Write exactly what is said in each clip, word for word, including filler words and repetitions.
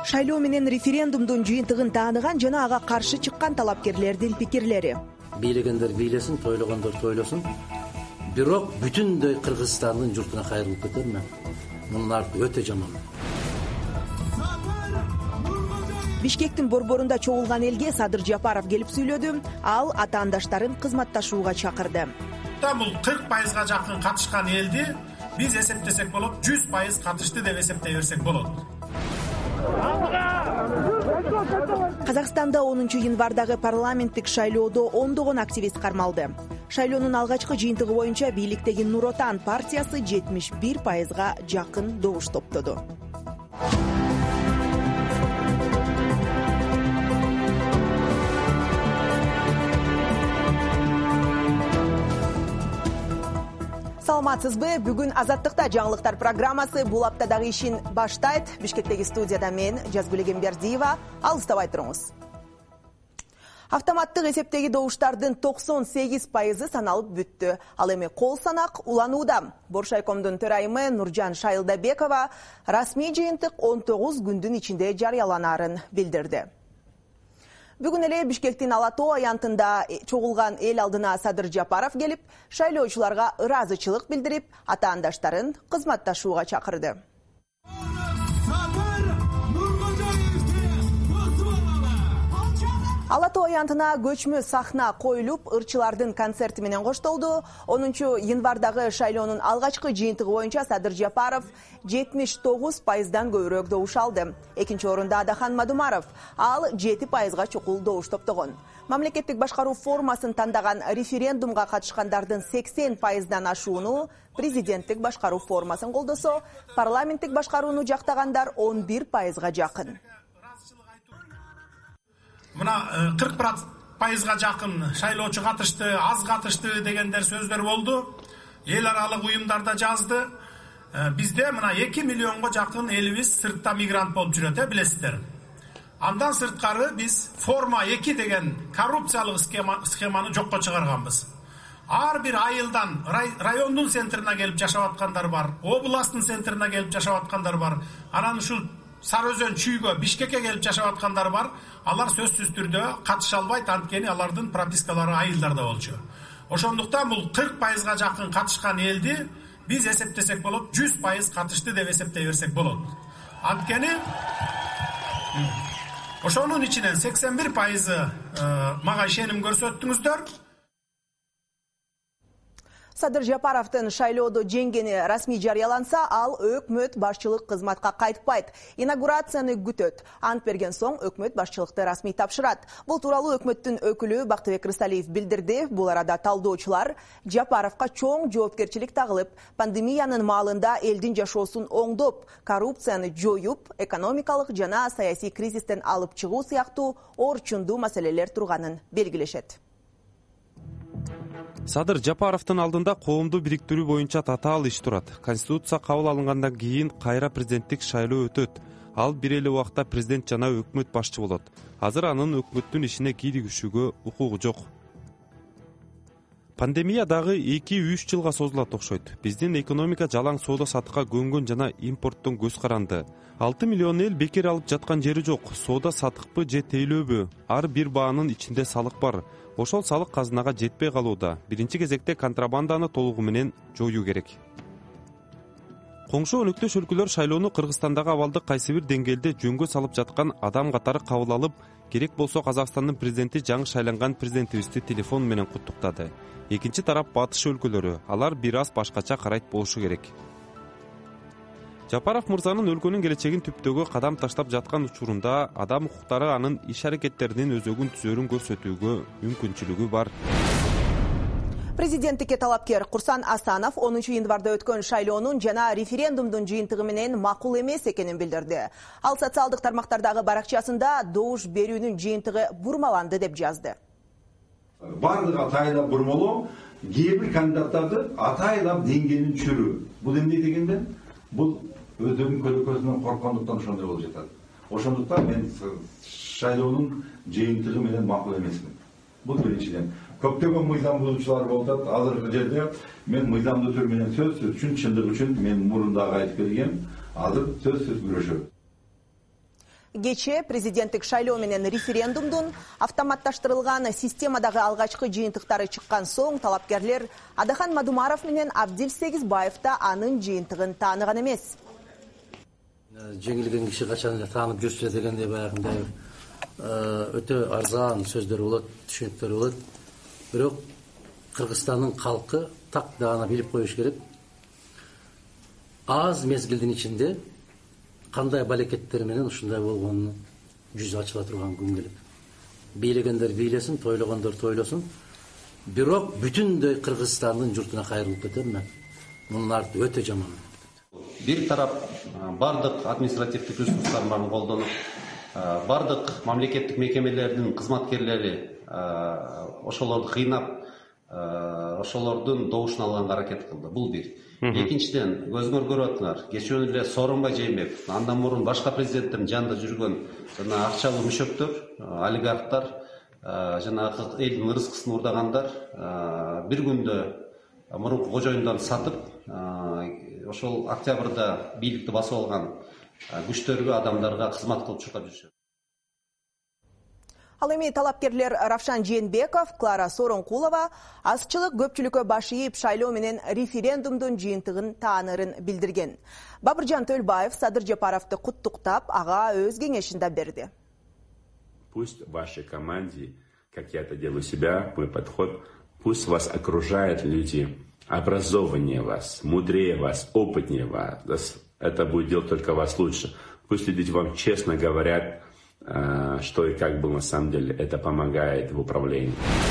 Шайлоо менен референдумдун жыйынтыгын тааныган жана ага каршы чыккан талапкерлердин пикирлери. Бийлегендер бийлесин, тойлогондор тойлосун. Бирок бүтүндөй Кыргызстандын журтуна кайрылып кетерме? Мунун арты өтө жаман. Бишкектин борборунда чогулган элге Садыр Жапаров келип сүйлөдү. Ал атаандаштарын кызматташууга чакырды. Бул кырк пайызга жакын катышкан элди биз эсептесек болот, жүз пайыз катышты деп эсептей берсек болот. Казакстанда онунчу январдагы парламенттик шайлоодо ондогон активист кармалды. Шайлоонун алгачкы жыйынтыгы боюнча бийликтеги Нур Отан партиясы жетимиш бир пайызга жакын добуш топтоду. Саламатсызбы? Бүгүн Азаттыкта жаңылыктар программасы бул аптадагы ишин баштайт. Бишкектеги студияда мен Жазгүл Эгембердиева. Алыстабай туруңуз. Автоматтык эсептеги добуштардын токсон сегиз пайызы саналып бүттү. Ал эми кол санак уланууда. Боршайкомдун төрайымы Нуржан Шайылдабекова расмий жыйынтык он тогуз күндүн ичинде жарыяланарын билдирди. Бүгүн эле Бишкектин Ала Тоо аянтында чогулган эл алдына Садыр Жапаров келип, шайлоочуларга ыраазычылык билдирип, атаандаштарын кызматташууга чакырды. Ала Тоо аянтына көчмө сахна коюлуп, ырчылардын концерти менен коштолду. онунчу январдагы шайлоонун алгачкы жыйынтыгы боюнча Садыр Жапаров жетимиш тогуз пайыздан көбүрөөк добуш алды. Экинчи орунда Адахан Мадумаров, ал жети пайызга чукул добуш топтогон. Мамлекеттик башкаруу формасын тандаган референдумга катышкандардын сексен пайыздан ашууну, президенттик башкаруу формасын колдосо, парламенттик башкарууну жактагандар он бир пайызга жакын. Мына кырк пайызга жакын шайлоочу катышты, аз катышты дегендер сөздөр болду. Эл аралык уюмдарда жазды. Бизде мына эки миллионго жакын элибиз сыртта мигрант болуп жүрөт, э, билесиздер. Андан сырткары биз форма эки деген коррупциялык схема, схеманы жокко чыгарганбыз. Ар бир айылдан райондун центрине келип жашап аткандар бар, областтын центрине келип жашап аткандар бар. Анан ушул Сары Өзөн чүйгө, Бишкекке келип жашап аткандар бар. Алар сөзсүз түрдө катыша албайт, анткени алардын пропискалары айылдарда болчу. Ошондуктан бул кырк пайызга жакын катышкан элди биз эсептесек болот, жүз пайыз катышты деп эсептей берсек болот. Анткени ошонун ичинен сексен бир пайызы мага ишеним көрсөттүңүздөр. Садыр Жапаровдун шайлоодо жеңгени расмий жарыяланса, ал өкмөт башчылык кызматка кайтпайт. Инаугурацияны күтөт. Ант берген соң өкмөт башчылыкты расмий тапшырат. Бул тууралуу өкмөттүн өкүлү Бактыбек Рысалиев билдирди. Бул арада талдоочулар Жапаровго чоң жоопкерчилик тагылып, пандемиянын маалында элдин жашоосун оңдоп, коррупцияны жоюп, экономикалык жана саясий кризистен алып чыгуу сыяктуу орчундуу маселелер турганын белгилешет. Садыр Жапаровдун алдында коомду бириктирүү боюнча татаал иш турат. Конституция кабыл алынгандан кийин кайра президенттик шайлоо өтөт. Ал бир эле убакта президент жана өкмөт башчы болот. Азыр анын өкмөттүн ишине кийлигишүүгө укугу жок. Пандемия дагы эки үч жылга созулат окшойт. Биздин экономика жалаң соода сатыкка көнгөн жана импорттон көз каранды. алты миллион эл бекер алып жаткан жери жок. Соода сатыкпы же тейлөөбү? Ар бир баанын ичинде салык бар. Ошол салык казынага жетпей калууда. Биринчи кезекте контрабанданы толугу менен жоюу керек. Коңшу өнөктөш өлкөлөр шайлоону Кыргызстандагы абалды кайсы бир деңгээлде жөнгө салып жаткан адам катары кабыл алып, керек болсо Казакстандын президенти жаңы шайланган президентибизди телефон менен куттуктады. Экинчи тарап батыш өлкөлөрү, алар бир аз башкача карайт болушу керек. Жапаров мырзанын өлкөнүн келечегин түптөөгө кадам таштап жаткан учурунда адам укуктары анын иш-аракеттеринин өзөгүн түзөрүн көрсөтүүгө мүмкүнчүлүгү бар. Президенттикке талапкер Курсан Асанов онунчу январда өткөн шайлоонун жана референдумдун жыйынтыгы менен макул эмес экенин билдирди. Ал социалдык тармактардагы баракчасында добуш берүүнүн жыйынтыгы бурмаланды деп жазды. Бардыгы атайлап бурмалоо, кээ бир кандидаттарды атайлап деңгээлин түшүрүү. Бул эмне дегенде? Бул өздөрүнүн көлөкөсүнөн корккондуктан ошондой болуп жатат. Ошондуктан мен шайлоонун жыйынтыгы менен макул эмесмин. Бул биринчиден. Көптөгөн мыйзам бузуучулар болуп атат. Азыркы жерде мен мыйзамдуу түр менен сөзсүз үчүн, чындык үчүн мен мурунда айтып келгем, азыр сөзсүз күрөшөм. Кече президенттик шайлоо менен референдумдун автоматташтырылган системадагы алгачкы жыйынтыктары чыккан соң талапкерлер Адахан Мадумаров менен Абдил Сегизбаев да анын жыйынтыгын тааныган эмес. Жеңилген киши качан эле таанып жүрсө дегендей баягындай өтө арзан сөздөр болот, түшүнүктөр болот. Бирок Кыргызстандын калкы так даана билип коюш керек. Аз мезгилдин ичинде кандай балекеттер менен ушундай болгонун жүзү ачыла турган күн келет. Бийлегендер бийлесин, тойлогондор тойлосун. Бирок бүтүндөй Кыргызстандын журтуна кайрылып кетем мен. Мунун арты өтө жаман. Бир тарап бардык административдик ресурстарын барын колдонуп, бардык мамлекеттик мекемелердин кызматкерлери ошолорду кыйнап, ошолордун добушун алганга аракет кылды. Бул бир. Экинчиден, көзүңөр көрүп атыңар, кечээ эле Сооронбай Жээнбеков, андан мурун башка президенттин жанында жүргөн жана акчалуу мүшөктөр, олигархтар, жанагы элдин ырыскысын урдагандар бир күндө мурунку кожоюндан сатып, ошол октябрда бийликти басып алган күчтөргө, адамдарга кызмат кылып чуркап жүрүшөт. Ал эми талапкерлер Равшан Жээнбеков, Клара Сооронкулова азчылык көпчүлүккө баш ийип шайлоо менен референдумдун жыйынтыгын таанырын билдирген. Бабыржан Төлбаев Садыр Жапаровду куттуктап, ага өз кеңешин да берди. Пусть в вашей команде, как я это делаю у себя, мой подход, пусть вас окружают люди образованнее вас, мудрее вас, опытнее вас. Это будет делать только вас лучше. Пусть люди вам честно говорят, что и как было на самом деле. Это помогает в управлении.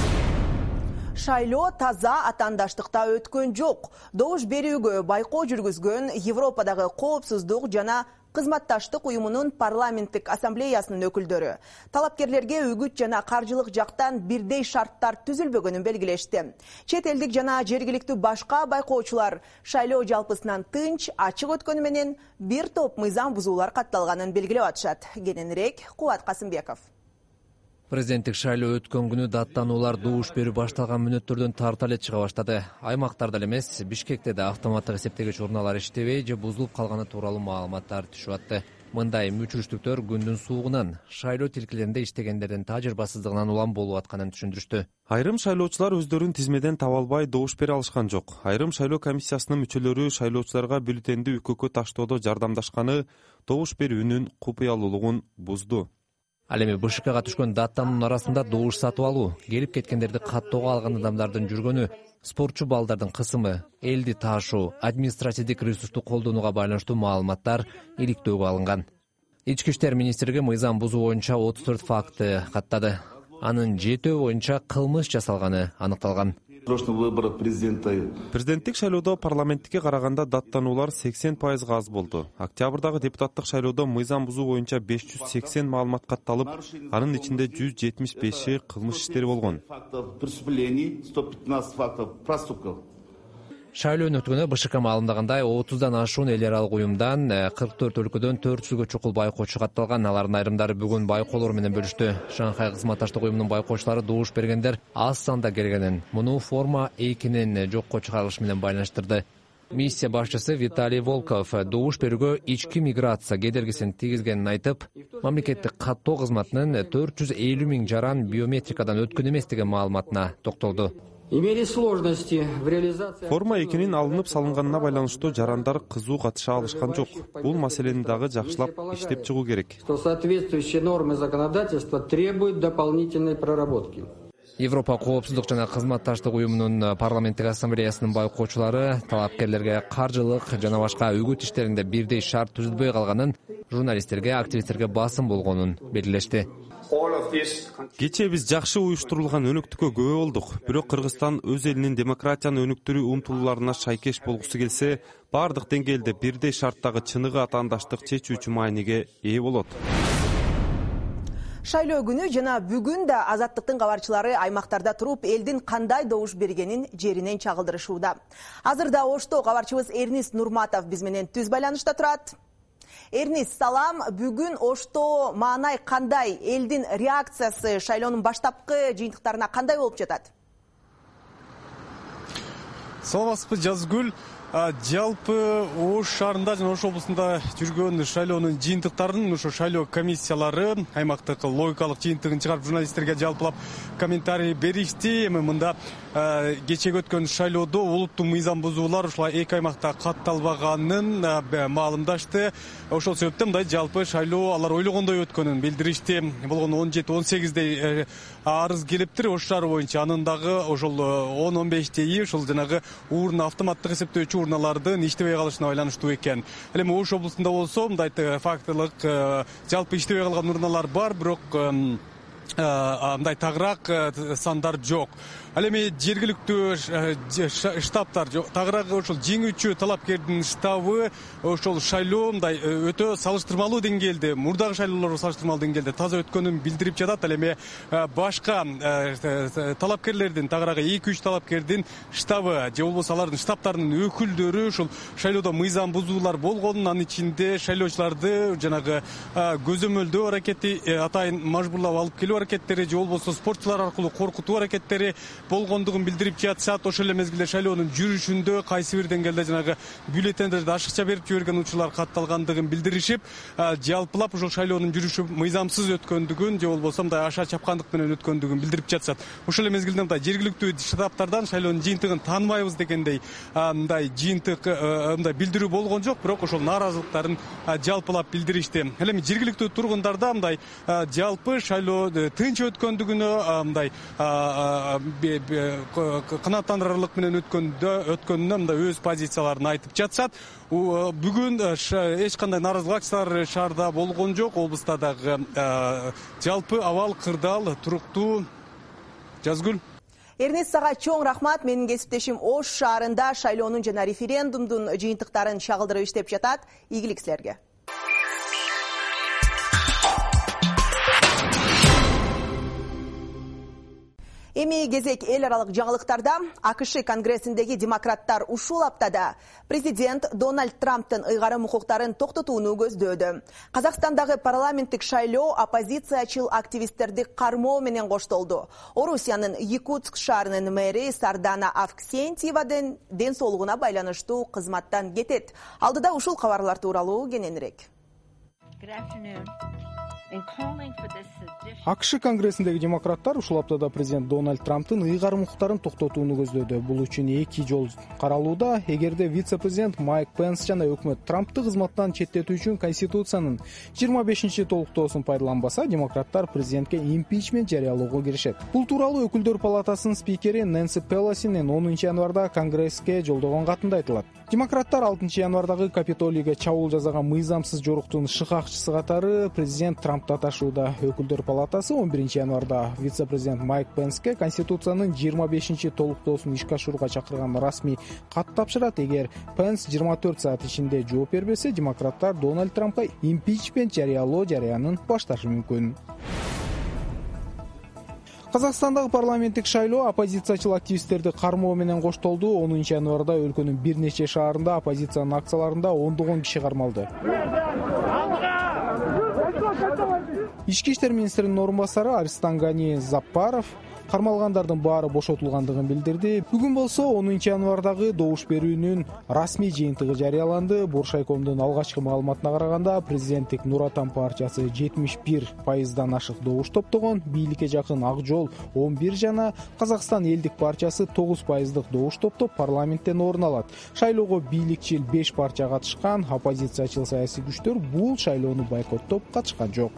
Шайлоо таза атандаштыкта өткөн жок. Добуш берүүгө байкоо жүргүзгөн Европадагы коопсуздук жана кызматташтык уюмунун парламенттик ассамблеясынын өкүлдөрү талапкерлерге үгүт жана каржылык жактан бирдей шарттар түзүлбөгөнүн белгилешти. Чет элдик жана жергиликтүү башка байкоочулар шайлоо жалпысынан тынч, ачык өткөнү менен бир топ мыйзам бузуулар катталганын белгилеп атышат. Кененирээк Кубат Касымбеков. Президенттик шайлоо өткөн күнү даттануулар добуш берүү башталган мүнөттөрдөн тарта эле чыга баштады. Аймактарда эмес, Бишкекте да автоматтык эсептегич урналар иштебей же бузулуп калганы тууралуу маалыматтар түшүп атты. Мындай мүчүрүштүктөр күндүн суугунан, шайлоо тилкелеринде иштегендердин тажрыйбасыздыгынан улам болуп атканын түшүндүрүштү. Айрым шайлоочулар өздөрүн тизмеден таба албай добуш бере алышкан жок. Айрым шайлоо комиссиясынын мүчөлөрү шайлоочуларга бюллетенди үкөккө таштоодо жардамдашканы добуш берүүнүн купуялуулугун бузду. Ал эми БШКга түшкөн даттануунун арасында добуш сатып алуу, келип кеткендерди каттоого алган адамдардын жүргөнү, спортчу балдардын кысымы, элди таашуу, административдик ресурсту колдонууга байланыштуу маалыматтар иликтөөгө алынган. Ички иштер министрлиги мыйзам бузуу боюнча отуз төрт факты каттады. Анын жетөө боюнча кылмыш жасалганы аныкталган. Президенттик шайлоодо парламенттикке караганда даттануулар сексен пайызга аз болду. Октябрдагы депутаттык шайлоодо мыйзам бузуу боюнча беш жүз сексен маалымат катталып, анын ичинде жүз жетимиш беши кылмыш иштери болгон. Шайлоо өткөнү БШК маалымдагандай отуздан ашуун эл аралык уюмдан кырк төрт өлкөдөн төрт жүзгө чукул байкоочу катталган. Алардын айрымдары бүгүн байкоолор менен бөлүштү. Шанхай кызматташтык уюмунун байкоочулары добуш бергендер аз санда келгенин, муну форма экинин жокко чыгарылышы менен байланыштырды. Миссия башчысы Виталий Волков добуш берүүгө ички миграция кедергисин тийгизгенин айтып, мамлекеттик каттоо кызматынын төрт жүз элүү миң жаран биометрикадан өткөн эмес деген маалыматына токтолду. Форма экинин алынып салынганына байланыштуу жарандар кызуу катыша алышкан жок. Бул маселени дагы жакшылап иштеп чыгуу керек. Соответствующие нормы законодательства требуют дополнительной проработки. Европа коопсуздук жана кызматташтык уюмунун парламенттик ассамблеясынын байкоочулары талапкерлерге каржылык жана башка үгүт иштеринде бирдей шарт түзүлбөй калганын, журналисттерге, активисттерге басым болгонун белгилешти. Кечээ биз жакшы уюштурулган өнөктүккө күбө болдук. Бирок Кыргызстан өз элинин демократияны өнүктүрүү умтулууларына шайкеш болгусу келсе, бардык деңгээлде бирдей шарттагы чыныгы атаандаштык чечүүчү мааниге ээ болот. Шайлоо күнү жана бүгүн да Азаттыктын кабарчылары аймактарда туруп элдин кандай добуш бергенин жеринен чагылдырышууда. Азырда Ошто кабарчыбыз Эрнис Нурматов биз менен түз байланышта турат. Эрнис, салам. Бүгүн Ошто маанай кандай? Элдин реакциясы шайлоонун баштапкы жыйынтыктарына кандай болуп жатат? Саламатсызбы, Жазгүл. жалпы Ош шаарында жана Ош облусунда жүргөн шайлоонун жыйынтыктарын ошо шайлоо комиссиялары аймактык логикалык жыйынтыгын чыгарып журналисттерге жалпылап комментарий беришти. Эми мында кечеги өткөн шайлоодо олуттуу мыйзам бузуулар ушул эки аймакта катталбаганын маалымдашты. Ошол себептен мындай жалпы шайлоо алар ойлогондой өткөнүн билдиришти. Болгону он жети он сегиздей арыз келиптир Ош шаары боюнча. Анын дагы ошол он он бештейи ушул жанагы урна автоматтык эсептөөчү урналардын иштебей калышына байланыштуу экен. Ал эми Ош облусунда болсо мындай фактылык жалпы иштебей калган урналар бар, бирок мындай тагыраак сандар жок. Ал эми жергиликтүү штабтар тагыраак ошол жеңүүчү талапкердин штабы ошол шайлоо мындай өтө салыштырмалуу деңгээлде, мурдагы шайлоолорго салыштырмалуу деңгээлде таза өткөнүн билдирип жатат. Ал эми башка талапкерлердин тагыраак эки үч талапкердин штабы же болбосо алардын штабтарынын өкүлдөрү ушул шайлоодо мыйзам бузуулар болгонун, анын ичинде шайлоочуларды жанагы көзөмөлдөө аракети, атайын мажбурлап алып келүү аракеттери же болбосо спортчулар аркылуу коркутуу аракеттери болгондугун билдирип жатышат. Ошол эле мезгилде шайлоонун жүрүшүндө кайсы бир деңгээлде жанагы бюллетендерди ашыкча берип жиберген учурлар катталгандыгын билдиришип, жалпылап ушул шайлоонун жүрүшү мыйзамсыз өткөндүгүн же болбосо мындай аша чапкандык менен өткөндүгүн билдирип жатышат. Ошол эле мезгилде мындай жергиликтүү штабтардан шайлоонун жыйынтыгын тааныбайбыз дегендей мындай жыйынтык мындай билдирүү болгон жок, бирок ошол нааразылыктарын жалпылап билдиришти. Ал эми жергиликтүү тургундарда мындай жалпы шайлоо тынч өткөндүгүнө, мындай канааттандырарлык менен өткөндө өткөнүнө мындай өз позицияларын айтып жатышат. Бүгүн эч кандай нааразылык акциялары шаарда болгон жок. Облуста дагы жалпы абал кырдаал, туруктуу. Жазгүл. Эрнест, сага чоң рахмат. Менин кесиптешим Ош шаарында шайлоонун жана референдумдун жыйынтыктарын чагылдырып иштеп жатат. Ийгилик силерге. Эми кезек эл аралык жаңылыктарда. АКШ конгрессиндеги демократтар ушул аптада президент Дональд Трамптын ыйгарым укуктарын токтотууну көздөөдө. Казакстандагы парламенттик шайлоо оппозициячыл активисттерди кармоо менен коштолду. Орусиянын Якутск шаарынын мэри Сардана Авксентьевадын ден соолугуна байланыштуу кызматтан кетет. Алдыда ушул кабарлар тууралуу кененирээк. АКШ конгрессиндеги демократтар ушул аптада президент Дональд Трамптын ыйгарым укуктарын токтотууну көздөөдө. Бул үчүн эки жол каралууда. Эгерде вице-президент Майк Пенс жана өкмөт Трамптты кызматтан четтетүү үчүн Конституциянын жыйырма бешинчи толуктоосун пайдаланбаса, демократтар президентке импичмент жарыялоого киришет. Бул тууралуу өкүлдөр палатасынын спикери Нэнси Пелосинин онунчу январда Конгресске жолдогон катында айтылат. Демократтар алтынчы январдагы Капитолийге чабуул жасаган мыйзамсыз жоруктун шыкакчысы катары президент Трампты аташууда. Өкүлдөр палатасы он биринчи январда вице-президент Майк Пенске Конституциянын жыйырма бешинчи толуктоосун ишке ашырууга чакырган расмий кат тапшырат. Эгер Пенс жыйырма төрт саат ичинде жооп бербесе, демократтар Дональд Трампка импичмент жарыялоо жарыянын башташы мүмкүн. Казакстандагы парламенттик шайлоо оппозициячыл активисттерди кармоо менен коштолду. онунчу январда өлкөнүн бир нече шаарында оппозициянын акцияларында ондогон киши кармалды. Ички иштер министринин орун басары Арыстангани Заппаров кармалгандардын баары бошотулгандыгын билдирди. Бүгүн болсо онунчу январдагы добуш берүүнүн расмий жыйынтыгы жарыяланды. Боршайкомдун алгачкы маалыматына караганда президенттик Нур Отан партиясы жетимиш бир пайыздан ашык добуш топтогон, бийликке жакын Ак жол он бир жана Казакстан элдик партиясы тогуз пайыздык добуш топтоп парламенттен орун алат. Шайлоого бийликчил беш партия катышкан, оппозициячыл саясий күчтөр бул шайлоону бойкоттоп катышкан жок.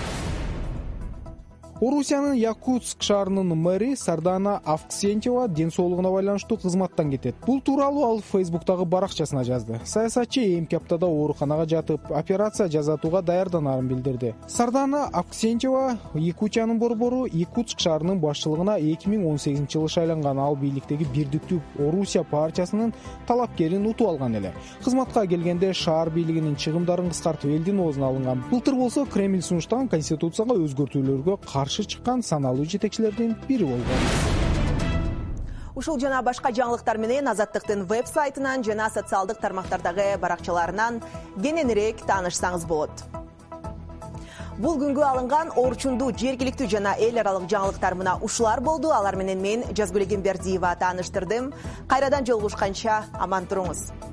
Орусиянын Якутск шаарынын мэри Сардана Авксентьева ден соолугуна байланыштуу кызматтан кетет. Бул тууралуу ал Фейсбуктагы баракчасына жазды. Саясатчы эмки аптада ооруканага жатып, операция жасатууга даярданарын билдирди. Сардана Авксентьева Якутиянын борбору Якутск шаарынын башчылыгына эки миң он сегизинчи жылы шайланган. Ал бийликтеги Бирдиктүү Орусия партиясынын талапкерин утуп алган эле. Кызматка келгенде шаар бийлигинин чыгымдарын кыскартып элдин оозуна алынган. Былтыр болсо Кремль сунуштаган конституцияга өзгөртүүлөргө каршы чыккан саналуу жетекчилердин бири болгон. Ушул жана башка жаңылыктар менен Азаттыктын веб-сайтынан жана социалдык тармактардагы баракчаларынан кененирээк таанышсаңыз болот. Бул күнгө алынган орчундуу жергиликтүү жана эл аралык жаңылыктар мына ушулар болду. Алар менен мен Жазгүл Эгембердиева тааныштырдым. Кайрадан жолугушканча аман туруңуз.